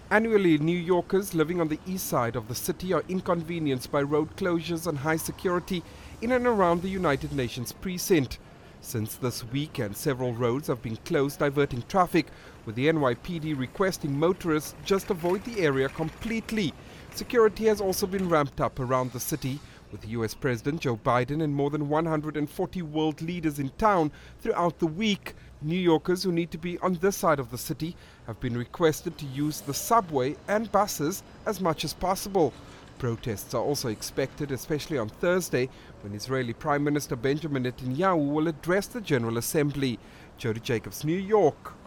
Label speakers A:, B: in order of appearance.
A: Annually, New Yorkers living on the east side of the city are inconvenienced by road closures and high security in and around the United Nations precinct. Since this weekend, several roads have been closed, diverting traffic, with the NYPD requesting motorists just avoid the area completely. Security has also been ramped up around the city, with US President Joe Biden and more than 140 world leaders in town throughout the week. New Yorkers who need to be on this side of the city have been requested to use the subway and buses as much as possible. Protests are also expected, especially on Thursday, when Israeli Prime Minister Benjamin Netanyahu will address the General Assembly. Jody Jacobs, New York.